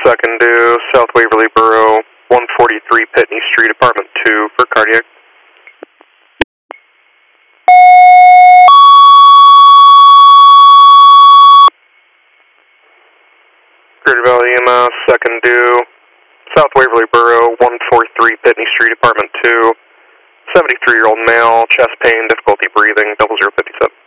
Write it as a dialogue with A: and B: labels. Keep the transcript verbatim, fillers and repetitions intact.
A: second due, South Waverly Borough, one forty-three Pitney Street, apartment two for cardiac. Greater Valley E M S, second due, South Waverly Borough, one forty-three Pitney Street, apartment two, seventy-three-year-old male, chest pain, difficulty breathing, double zero fifty-seven.